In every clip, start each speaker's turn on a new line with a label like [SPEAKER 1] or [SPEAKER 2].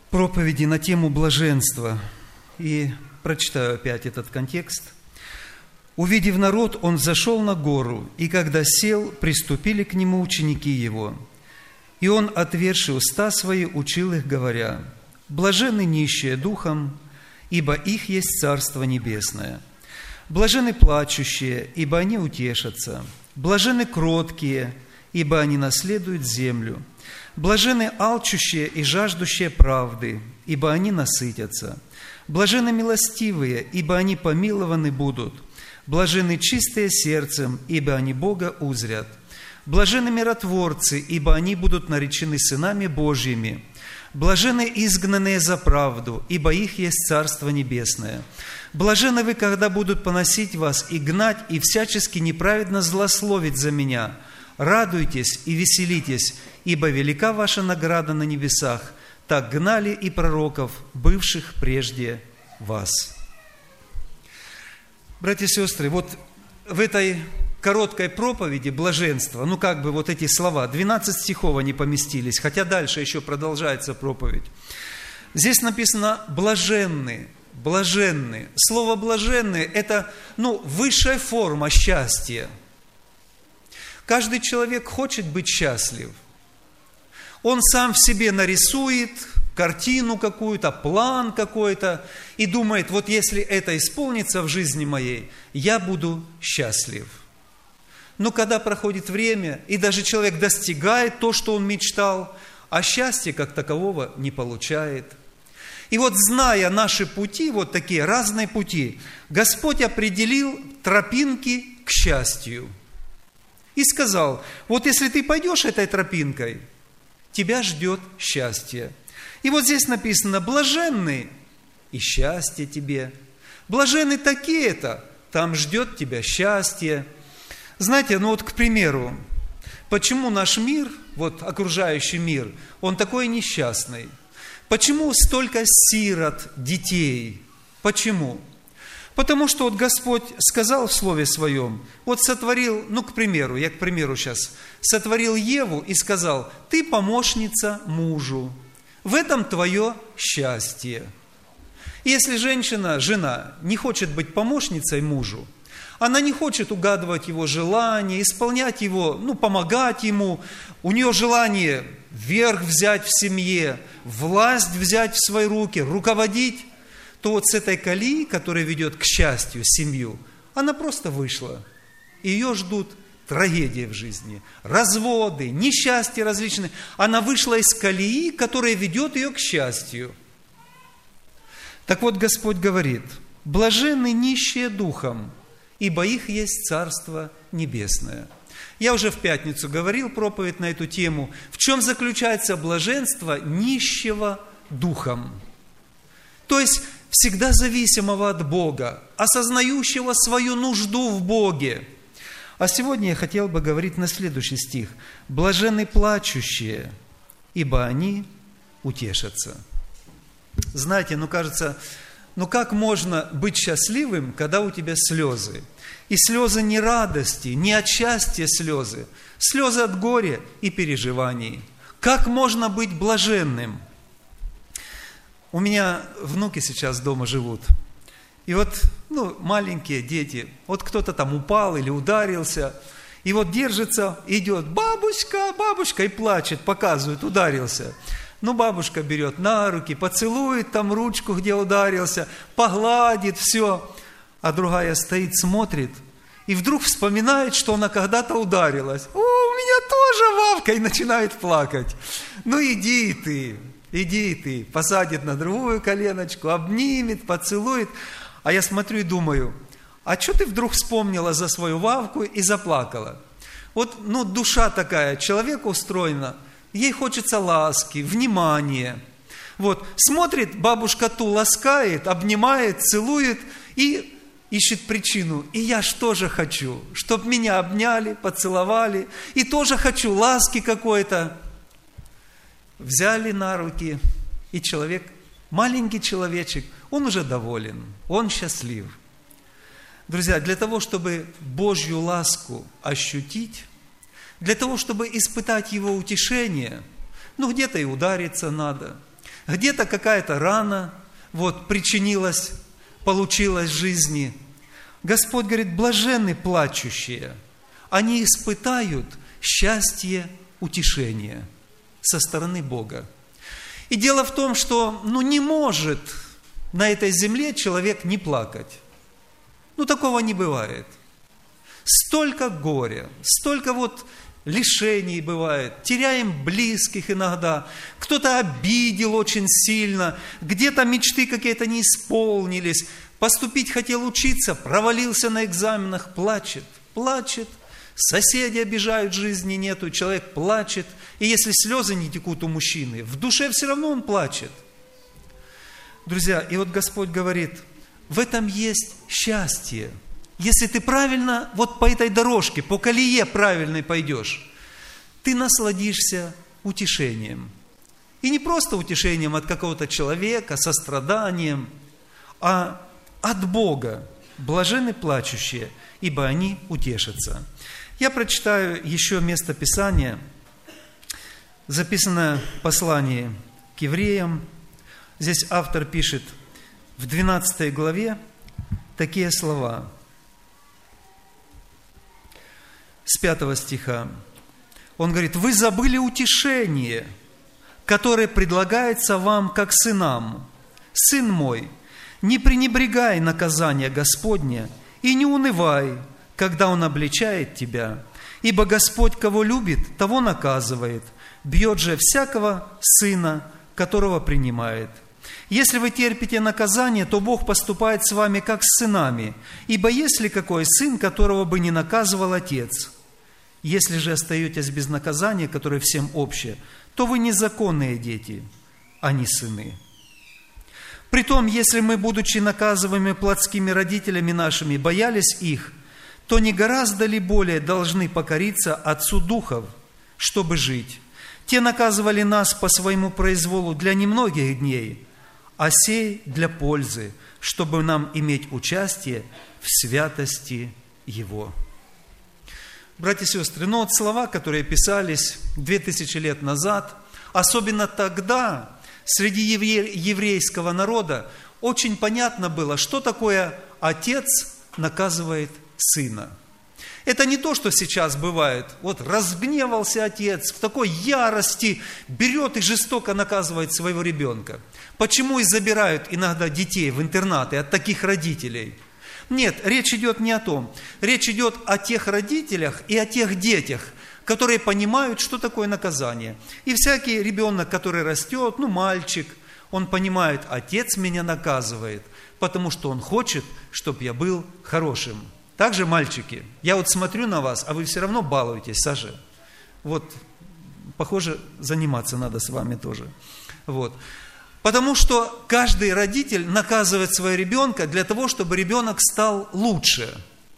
[SPEAKER 1] проповеди на тему блаженства. И прочитаю опять этот контекст. «Увидев народ, он взошел на гору, и когда сел, приступили к нему ученики его. И он, отверши уста свои, учил их, говоря: блаженны нищие духом, ибо их есть Царство Небесное. Блаженны плачущие, ибо они утешатся. Блаженны кроткие, ибо они наследуют землю. Блаженны алчущие и жаждущие правды, ибо они насытятся. Блаженны милостивые, ибо они помилованы будут. Блаженны чистые сердцем, ибо они Бога узрят. Блаженны миротворцы, ибо они будут наречены сынами Божьими. Блаженны изгнанные за правду, ибо их есть Царство Небесное. Блаженны вы, когда будут поносить вас и гнать, и всячески неправедно злословить за Меня. Радуйтесь и веселитесь, ибо велика ваша награда на небесах. Так гнали и пророков, бывших прежде вас». Братья и сестры, вот в этой короткой проповеди блаженства, вот эти слова, 12 стихов они поместились, хотя дальше еще продолжается проповедь. Здесь написано «блаженны», «блаженны». Слово «блаженны» – это, высшая форма счастья. Каждый человек хочет быть счастлив. Он сам в себе нарисует картину какую-то, план какой-то, и думает, вот если это исполнится в жизни моей, я буду счастлив. Но когда проходит время, и даже человек достигает то, что он мечтал, а счастья как такового не получает. И вот, зная наши пути, вот такие разные пути, Господь определил тропинки к счастью. И сказал, вот если ты пойдешь этой тропинкой, тебя ждет счастье. И вот здесь написано, блаженны, и счастье тебе. Блаженны такие-то, там ждет тебя счастье. Знаете, к примеру, почему наш мир, окружающий мир, он такой несчастный? Почему столько сирот, детей? Почему? Потому что Господь сказал в Слове Своем, сотворил, к примеру сейчас, сотворил Еву и сказал, ты помощница мужу, в этом твое счастье. И если жена не хочет быть помощницей мужу, она не хочет угадывать его желания, исполнять его, помогать ему, у нее желание верх взять в семье, власть взять в свои руки, руководить, то с этой колеи, которая ведет к счастью семью, она просто вышла. Ее ждут трагедии в жизни, разводы, несчастья различные. Она вышла из колеи, которая ведет ее к счастью. Так вот, Господь говорит, блаженны нищие духом, ибо их есть Царство Небесное. Я уже в пятницу говорил проповедь на эту тему. В чем заключается блаженство нищего духом? То есть, всегда зависимого от Бога, осознающего свою нужду в Боге. А сегодня я хотел бы говорить на следующий стих. «Блаженны плачущие, ибо они утешатся». Знаете, кажется, как можно быть счастливым, когда у тебя слезы? И слезы не радости, не от счастья слезы, слезы от горя и переживаний. Как можно быть блаженным? У меня внуки сейчас дома живут. И маленькие дети, кто-то там упал или ударился, и держится, идет, бабушка, бабушка, и плачет, показывает, ударился. Бабушка берет на руки, поцелует там ручку, где ударился, погладит, все. А другая стоит, смотрит, и вдруг вспоминает, что она когда-то ударилась. «О, у меня тоже Вовка!» И начинает плакать. Иди ты, посадит на другую коленочку, обнимет, поцелует. А я смотрю и думаю, а что ты вдруг вспомнила за свою Вавку и заплакала? Душа такая, человек устроена, ей хочется ласки, внимания. Смотрит, бабушка ту ласкает, обнимает, целует и ищет причину. И я ж тоже хочу, чтоб меня обняли, поцеловали, и тоже хочу ласки какой-то. Взяли на руки, и человек, маленький человечек, он уже доволен, он счастлив. Друзья, для того, чтобы Божью ласку ощутить, для того, чтобы испытать Его утешение, где-то и удариться надо, где-то какая-то рана причинилась, получилась в жизни. Господь говорит, блаженны плачущие, они испытают счастье, утешение со стороны Бога. И дело в том, что не может на этой земле человек не плакать. Такого не бывает. Столько горя, столько лишений бывает, теряем близких иногда, кто-то обидел очень сильно, где-то мечты какие-то не исполнились, поступить хотел учиться, провалился на экзаменах, плачет, соседи обижают, жизни нету, человек плачет, и если слезы не текут у мужчины, в душе все равно он плачет. Друзья, и Господь говорит, в этом есть счастье. Если ты правильно по этой дорожке, по колее правильной пойдешь, ты насладишься утешением. И не просто утешением от какого-то человека, состраданием, а от Бога. Блаженны плачущие, ибо они утешатся. Я прочитаю еще место Писания, записанное в послании к евреям. Здесь автор пишет в 12 главе такие слова. С 5 стиха. Он говорит, «Вы забыли утешение, которое предлагается вам как сынам. Сын мой, не пренебрегай наказания Господня и не унывай, когда Он обличает тебя, ибо Господь, кого любит, того наказывает, бьет же всякого сына, которого принимает. Если вы терпите наказание, то Бог поступает с вами как с сынами, ибо есть ли какой сын, которого бы не наказывал отец? Если же остаетесь без наказания, которое всем общее, то вы незаконные дети, а не сыны. Притом, если мы, будучи наказываемыми плотскими родителями нашими, боялись их, то не гораздо ли более должны покориться Отцу Духов, чтобы жить? Те наказывали нас по своему произволу для немногих дней, а сей для пользы, чтобы нам иметь участие в святости Его». Братья и сестры, слова, которые писались 2000 лет назад, особенно тогда среди еврейского народа, очень понятно было, что такое отец наказывает сына. Это не то, что сейчас бывает. Разгневался отец, в такой ярости берет и жестоко наказывает своего ребенка. Почему и забирают иногда детей в интернаты от таких родителей? Нет, речь идет не о том. Речь идет о тех родителях и о тех детях, которые понимают, что такое наказание. И всякий ребенок, который растет, мальчик, он понимает, отец меня наказывает, потому что он хочет, чтобы я был хорошим. Также, мальчики, я смотрю на вас, а вы все равно балуетесь, Саша. Похоже, заниматься надо с вами тоже. Потому что каждый родитель наказывает своего ребенка для того, чтобы ребенок стал лучше.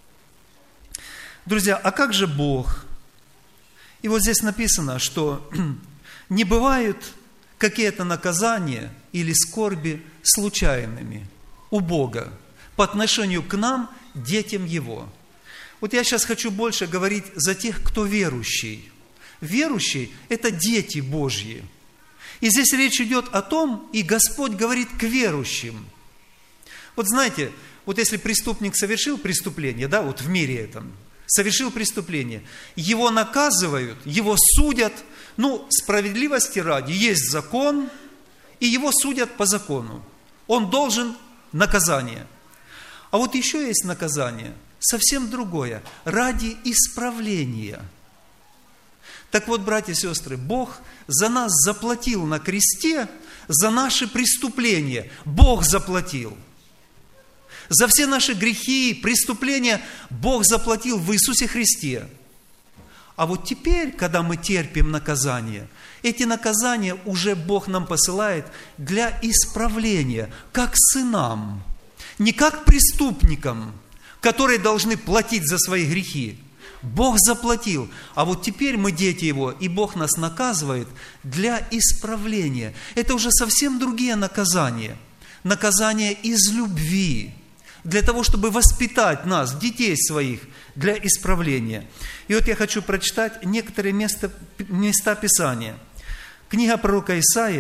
[SPEAKER 1] Друзья, а как же Бог? И здесь написано, что не бывают какие-то наказания или скорби случайными у Бога по отношению к нам, детям Его. Я сейчас хочу больше говорить за тех, кто верующий. Верующий – это дети Божьи. И здесь речь идет о том, и Господь говорит к верующим. Знаете, если преступник совершил преступление, в мире этом, совершил преступление, его наказывают, его судят, справедливости ради, есть закон, и его судят по закону. Он должен наказание. А еще есть наказание, совсем другое, ради исправления. Так братья и сестры, Бог за нас заплатил на кресте, за наши преступления. Бог заплатил. За все наши грехи, преступления Бог заплатил в Иисусе Христе. А теперь, когда мы терпим наказание, эти наказания уже Бог нам посылает для исправления, как сынам, не как преступникам, которые должны платить за свои грехи. Бог заплатил, а теперь мы дети Его, и Бог нас наказывает для исправления. Это уже совсем другие наказания. Наказания из любви, для того, чтобы воспитать нас, детей своих, для исправления. И я хочу прочитать некоторые места Писания. Книга пророка Исаия,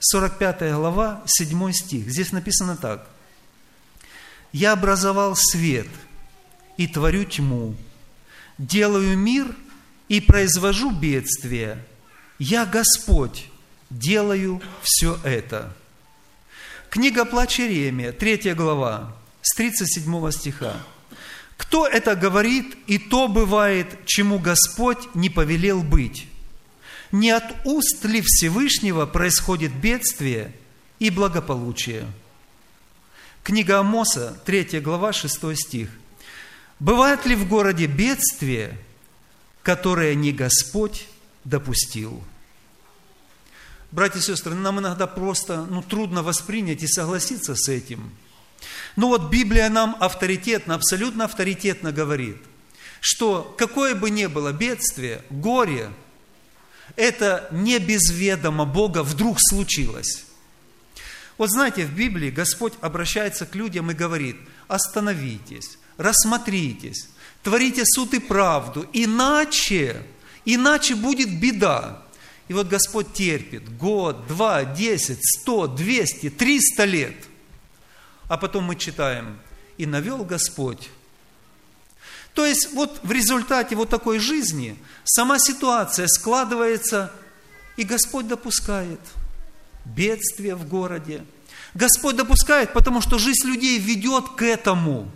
[SPEAKER 1] 45 глава, 7 стих. Здесь написано так. «Я образовал свет и творю тьму, делаю мир и произвожу бедствие. Я Господь, делаю все это». Книга Плач Иеремия, 3 глава, с 37 стиха. «Кто это говорит, и то бывает, чему Господь не повелел быть? Не от уст ли Всевышнего происходит бедствие и благополучие?» Книга Амоса, 3 глава, 6 стих. «Бывает ли в городе бедствие, которое не Господь допустил?» Братья и сестры, нам иногда просто трудно воспринять и согласиться с этим. Но вот Библия нам авторитетно, абсолютно авторитетно говорит, что какое бы ни было бедствие, горе, это не без ведома Бога вдруг случилось. Вот знаете, в Библии Господь обращается к людям и говорит: остановитесь, рассмотритесь, творите суд и правду, иначе будет беда. И вот Господь терпит год, 2, 10, 100, 200, 300 лет. А потом мы читаем: и навел Господь. То есть вот в результате вот такой жизни сама ситуация складывается, и Господь допускает бедствие в городе. Господь допускает, потому что жизнь людей ведет к этому.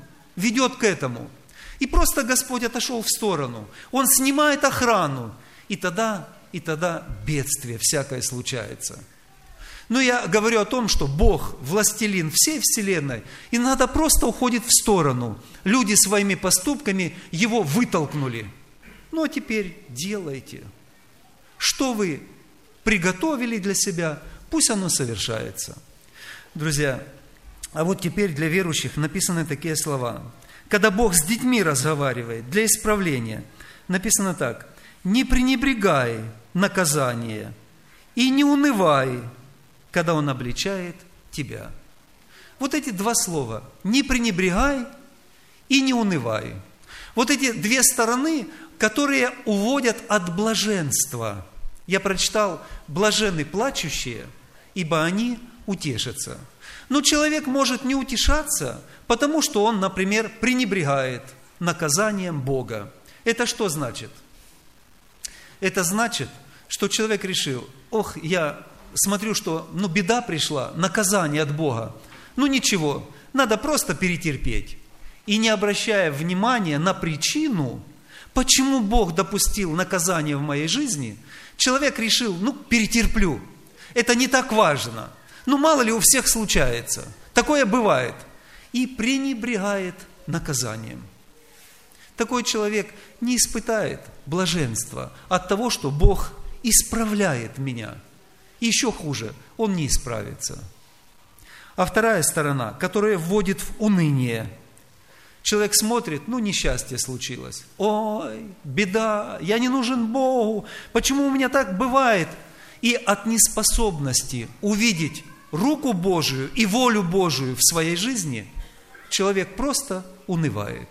[SPEAKER 1] И просто Господь отошел в сторону. Он снимает охрану, и тогда бедствие всякое случается. Но я говорю о том, что Бог, властелин всей вселенной, иногда просто уходит в сторону. Люди своими поступками его вытолкнули. Ну а теперь делайте. Что вы приготовили для себя, пусть оно совершается. Друзья, а вот теперь для верующих написаны такие слова. Когда Бог с детьми разговаривает для исправления, написано так: «Не пренебрегай наказание и не унывай, когда Он обличает тебя». Вот эти два слова: «не пренебрегай» и «не унывай». Вот эти две стороны, которые уводят от блаженства. Я прочитал: «Блаженны плачущие, ибо они утешатся». Но человек может не утешаться, потому что он, например, пренебрегает наказанием Бога. Это что значит? Это значит, что человек решил: я смотрю, что беда пришла, наказание от Бога. Ничего, надо просто перетерпеть. И не обращая внимания на причину, почему Бог допустил наказание в моей жизни, человек решил: перетерплю. Это не так важно. Мало ли, у всех случается. Такое бывает. И пренебрегает наказанием. Такой человек не испытает блаженства от того, что Бог исправляет меня. И еще хуже, он не исправится. А вторая сторона, которая вводит в уныние. Человек смотрит: несчастье случилось. Ой, беда, я не нужен Богу. Почему у меня так бывает? И от неспособности увидеть руку Божию и волю Божию в своей жизни человек просто унывает.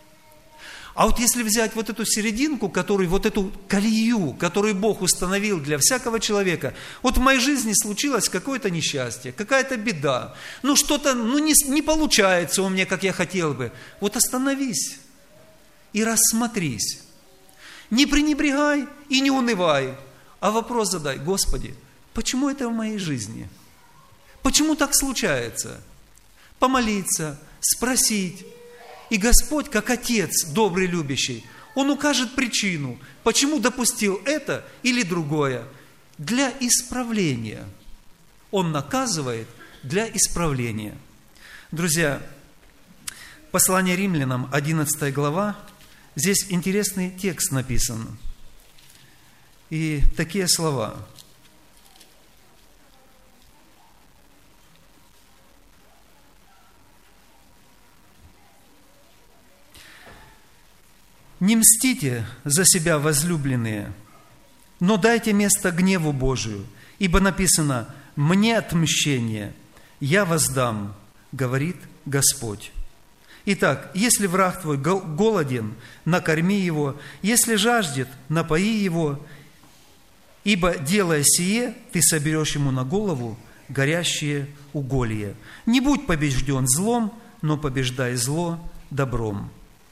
[SPEAKER 1] А вот если взять вот эту серединку, вот эту колею, которую Бог установил для всякого человека, вот в моей жизни случилось какое-то несчастье, какая-то беда, что-то не получается у меня, как я хотел бы. Вот остановись и рассмотрись. Не пренебрегай и не унывай, а вопрос задай: Господи, почему это в моей жизни? Почему так случается? Помолиться, спросить. И Господь, как Отец добрый, любящий, Он укажет причину, почему допустил это или другое, для исправления. Он наказывает для исправления. Друзья, послание Римлянам, 11 глава, здесь интересный текст написан. И такие слова. «Не мстите за себя, возлюбленные, но дайте место гневу Божию, ибо написано: мне отмщение, я воздам, говорит Господь. Итак, если враг твой голоден, накорми его, если жаждет, напои его, ибо, делая сие, ты соберешь ему на голову горящие уголья. Не будь побежден злом, но побеждай зло добром».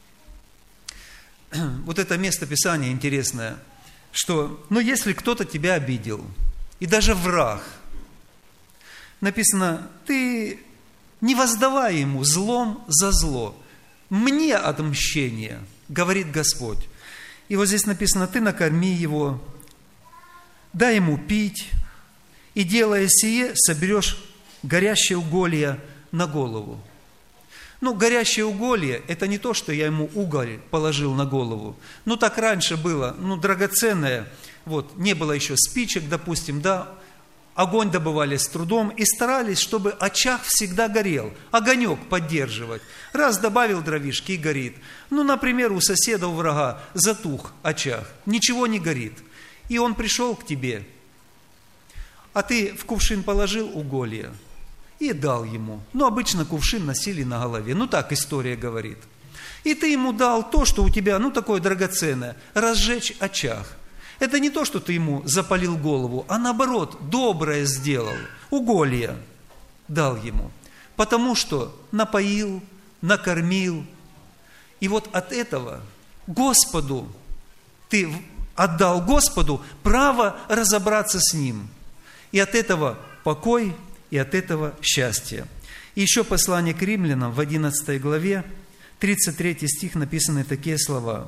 [SPEAKER 1] Вот это место Писания интересное, что, если кто-то тебя обидел, и даже враг, написано, ты не воздавай ему злом за зло. Мне отмщение, говорит Господь. И вот здесь написано, ты накорми его, дай ему пить, и, делая сие, соберешь горящее уголье на голову. Горящее уголье – это не то, что я ему уголь положил на голову. Так раньше было, драгоценное, не было еще спичек, допустим, огонь добывали с трудом и старались, чтобы очаг всегда горел, огонек поддерживать. Раз добавил дровишки и горит. Например, у соседа, у врага затух очаг, ничего не горит. И он пришел к тебе, а ты в кувшин положил уголье и дал ему. Обычно кувшин носили на голове. Так история говорит. И ты ему дал то, что у тебя, такое драгоценное, разжечь очаг. Это не то, что ты ему запалил голову, а наоборот, доброе сделал, уголье дал ему. Потому что напоил, накормил. И от этого Господу, ты отдал Господу право разобраться с Ним. И от этого покой, и от этого счастье. И еще послание к римлянам в 11 главе, 33 стих, написаны такие слова.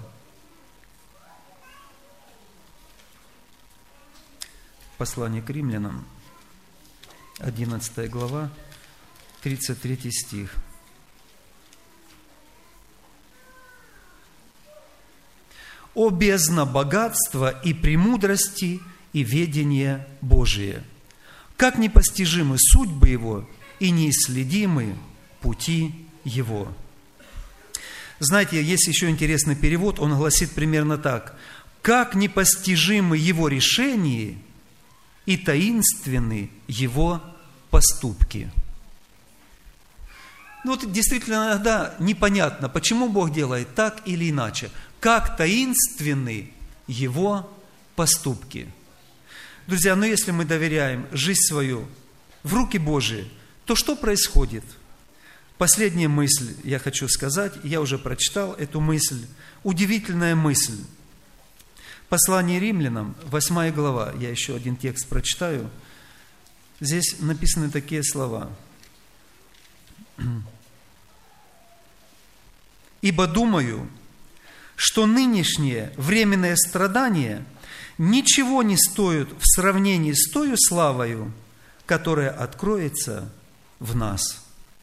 [SPEAKER 1] Послание к римлянам, 11 глава, 33 стих. «О бездна богатства и премудрости и ведения Божие! Как непостижимы судьбы Его и неисследимы пути Его». Знаете, есть еще интересный перевод, он гласит примерно так. «Как непостижимы Его решения и таинственны Его поступки». Действительно, иногда непонятно, почему Бог делает так или иначе. Как таинственны Его поступки. Друзья, если мы доверяем жизнь свою в руки Божии, то что происходит? Последняя мысль я хочу сказать, я уже прочитал эту мысль, удивительная мысль. Послание римлянам, 8 глава, я еще один текст прочитаю. Здесь написаны такие слова. «Ибо думаю, что нынешнее временное страдание ничего не стоит в сравнении с той славою, которая откроется в нас».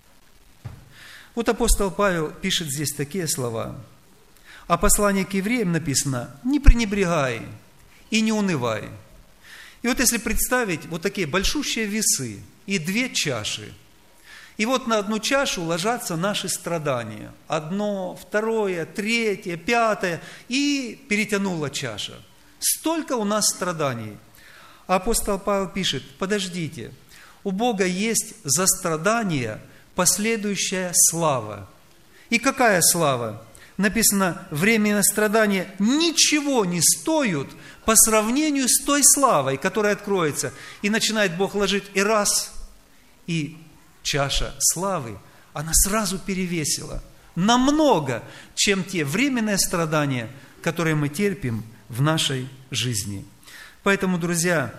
[SPEAKER 1] Апостол Павел пишет здесь такие слова. А послание к евреям написано: «Не пренебрегай и не унывай». И если представить такие большущие весы и 2 чаши, и на одну чашу ложатся наши страдания. 1, 2, 3, 5, и перетянула чаша. Столько у нас страданий. А апостол Павел пишет: подождите, у Бога есть за страдания последующая слава. И какая слава? Написано, временное страдание ничего не стоит по сравнению с той славой, которая откроется. И начинает Бог ложить и раз, и чаша славы, она сразу перевесила намного, чем те временные страдания, которые мы терпим в нашей жизни. Поэтому, друзья,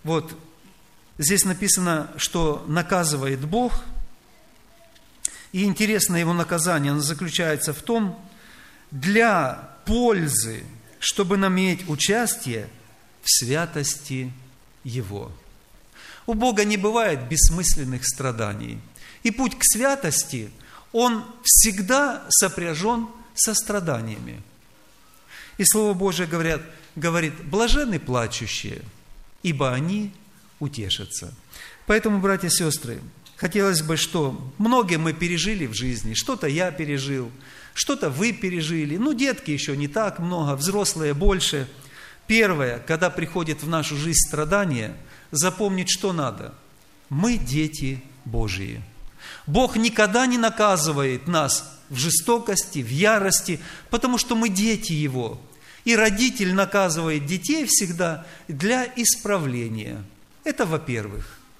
[SPEAKER 1] здесь написано, что наказывает Бог, и интересно его наказание, оно заключается в том, для пользы, чтобы нам иметь участие в святости Его. У Бога не бывает бессмысленных страданий. И путь к святости, он всегда сопряжен со страданиями. И Слово Божие говорит, блаженны плачущие, ибо они утешатся. Поэтому, братья и сестры, хотелось бы, что многие мы пережили в жизни, что-то я пережил, что-то вы пережили, детки еще не так много, взрослые больше. Первое, когда приходит в нашу жизнь страдания, запомнить, что надо. Мы дети Божьи. Бог никогда не наказывает нас в жестокости, в ярости, потому что мы дети Его. И родитель наказывает детей всегда для исправления. Это во-первых.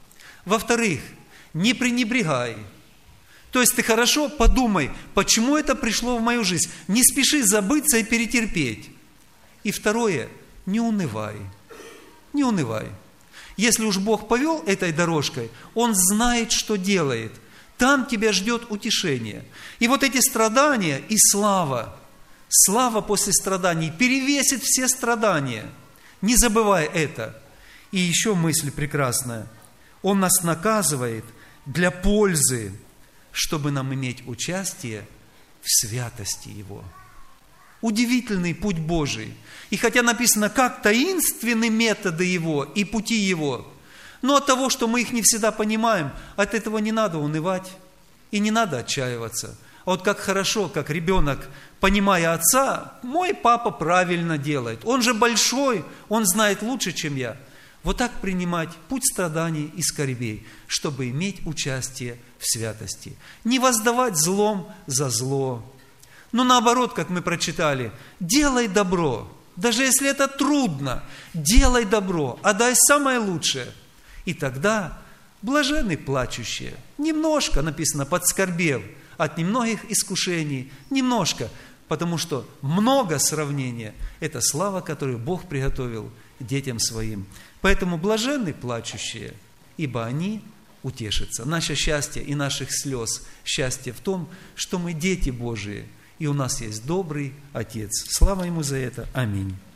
[SPEAKER 1] Во-вторых, не пренебрегай. То есть ты хорошо подумай, почему это пришло в мою жизнь. Не спеши забыться и перетерпеть. И второе, не унывай. Не унывай. Если уж Бог повел этой дорожкой, Он знает, что делает. Там тебя ждет утешение. И вот эти страдания и слава после страданий перевесит все страдания. Не забывай это. И еще мысль прекрасная. Он нас наказывает для пользы, чтобы нам иметь участие в святости Его. Удивительный путь Божий. И хотя написано, как таинственны методы Его и пути Его, но от того, что мы их не всегда понимаем, от этого не надо унывать и не надо отчаиваться. А вот как хорошо, как ребенок, понимая отца, мой папа правильно делает. Он же большой, он знает лучше, чем я. Вот так принимать путь страданий и скорбей, чтобы иметь участие в святости. Не воздавать злом за зло. Но наоборот, как мы прочитали, делай добро. Даже если это трудно, делай добро, отдай самое лучшее. И тогда блаженны плачущие. Немножко, написано, подскорбев от немногих искушений. Немножко, потому что много сравнения – это слава, которую Бог приготовил детям своим. Поэтому блаженны плачущие, ибо они утешатся. Наше счастье и наших слез, счастье в том, что мы дети Божии, и у нас есть добрый Отец. Слава Ему за это. Аминь.